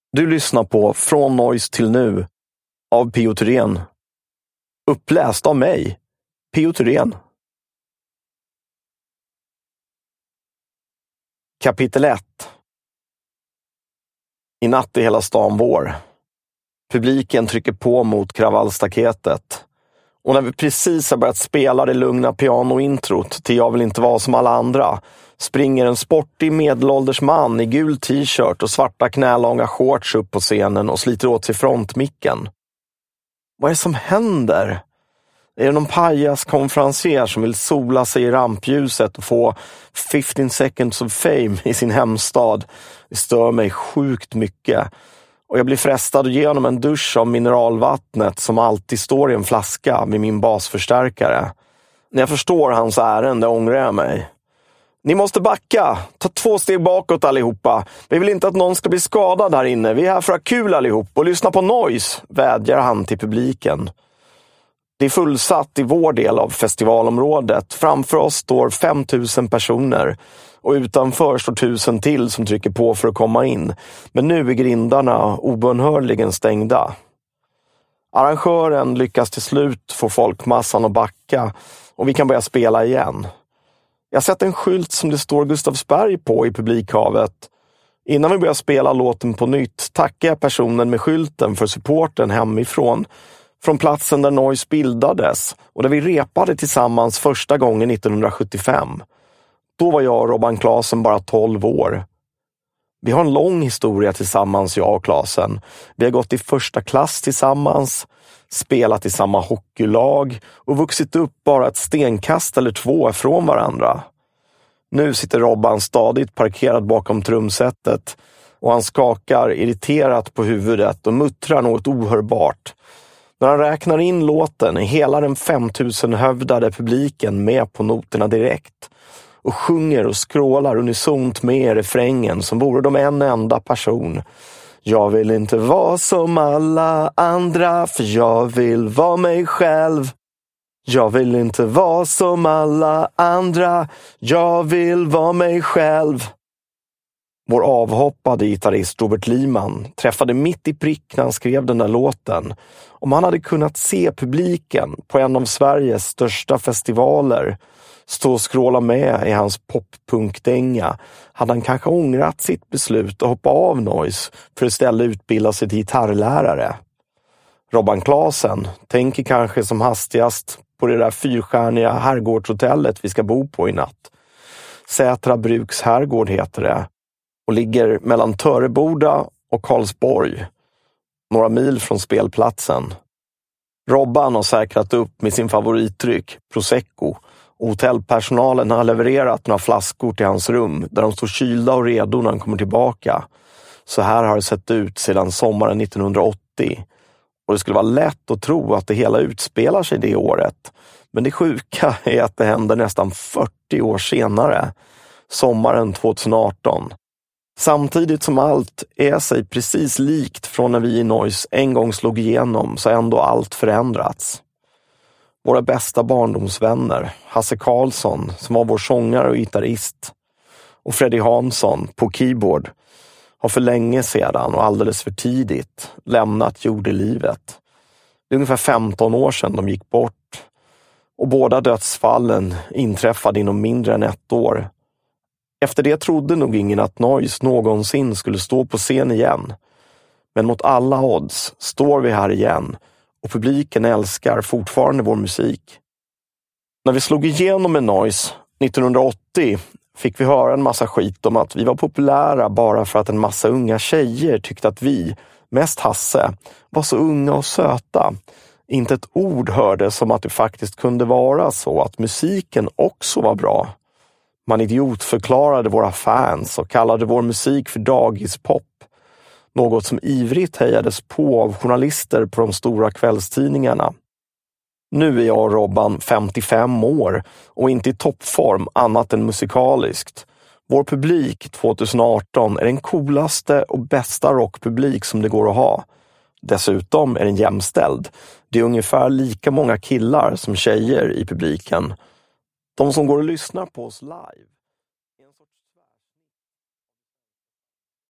Du lyssnar på Från Noise till nu av P.O. Thyrén. Uppläst av mig, P.O. Thyrén. Kapitel 1. I natt är hela stan vår. Publiken trycker på mot kravallstaketet. Och när vi precis har börjat spela det lugna pianointrot till Jag vill inte vara som alla andra, springer en sportig medelålders man i gul t-shirt och svarta knälånga shorts upp på scenen och sliter åt sig frontmicken. Vad är det som händer? Är det någon pajas-konferencier som vill sola sig i rampljuset och få 15 seconds of fame i sin hemstad? Det stör mig sjukt mycket. Och jag blir frestad att ge honom en dusch av mineralvattnet som alltid står i en flaska vid min basförstärkare. När jag förstår hans ärende ångrar jag mig. Ni måste backa. Ta 2 steg bakåt allihopa. Vi vill inte att någon ska bli skadad här inne. Vi är här för att ha kul allihop och lyssna på noise, vädjar han till publiken. Det är fullsatt i vår del av festivalområdet. Framför oss står 5000 personer och utanför står 1000 till som trycker på för att komma in. Men nu är grindarna obönhörligen stängda. Arrangören lyckas till slut få folkmassan att backa och vi kan börja spela igen. Jag har sett en skylt som det står Gustavsberg på i publikhavet. Innan vi börjar spela låten på nytt tackar jag personen med skylten för supporten hemifrån. Från platsen där Noise bildades och där vi repade tillsammans första gången 1975. Då var jag och Robban Klasen bara 12 år. Vi har en lång historia tillsammans, jag och Klasen. Vi har gått i första klass tillsammans, spelat i samma hockeylag och vuxit upp bara ett stenkast eller 2 ifrån varandra. Nu sitter Robban stadigt parkerad bakom trumsetet och han skakar irriterat på huvudet och muttrar något ohörbart. När han räknar in låten är hela den 5000-hövdade publiken med på noterna direkt och sjunger och skrålar unisont med i refrängen som vore de en enda person. Jag vill inte vara som alla andra för jag vill vara mig själv. Jag vill inte vara som alla andra, jag vill vara mig själv. Vår avhoppade gitarrist Robert Liman träffade mitt i prick när han skrev den där låten. Om han hade kunnat se publiken på en av Sveriges största festivaler stå och skråla med i hans pop-punk-dänga hade han kanske ångrat sitt beslut att hoppa av Noise för att istället utbilda sig till gitarrlärare. Robban Klasen tänker kanske som hastigast på det där 4-stjärniga herrgårdshotellet vi ska bo på i natt. Sätra Bruks herrgård heter det och ligger mellan Töreboda och Karlsborg, några mil från spelplatsen. Robban har säkrat upp med sin favoritdryck, Prosecco, och hotellpersonalen har levererat några flaskor till hans rum där de står kylda och redo när han kommer tillbaka. Så här har det sett ut sedan sommaren 1980. Och det skulle vara lätt att tro att det hela utspelar sig det året. Men det sjuka är att det händer nästan 40 år senare, sommaren 2018. Samtidigt som allt är sig precis likt från när vi i Noise en gång slog igenom så har ändå allt förändrats. Våra bästa barndomsvänner, Hasse Karlsson som var vår sångare och gitarrist och Freddie Hansson på keyboard har för länge sedan och alldeles för tidigt lämnat jordelivet. Det är ungefär 15 år sedan de gick bort och båda dödsfallen inträffade inom mindre än 1 år. Efter det trodde nog ingen att Noise någonsin skulle stå på scen igen. Men mot alla odds står vi här igen och publiken älskar fortfarande vår musik. När vi slog igenom med Noise 1980 fick vi höra en massa skit om att vi var populära bara för att en massa unga tjejer tyckte att vi, mest Hasse, var så unga och söta. Inte ett ord hördes om att det faktiskt kunde vara så att musiken också var bra. Man idiotförklarade våra fans och kallade vår musik för dagispop. Något som ivrigt hejades på av journalister på de stora kvällstidningarna. Nu är jag och Robban 55 år och inte i toppform annat än musikaliskt. Vår publik 2018 är den coolaste och bästa rockpublik som det går att ha. Dessutom är den jämställd. Det är ungefär lika många killar som tjejer i publiken. De som går och lyssnar på oss live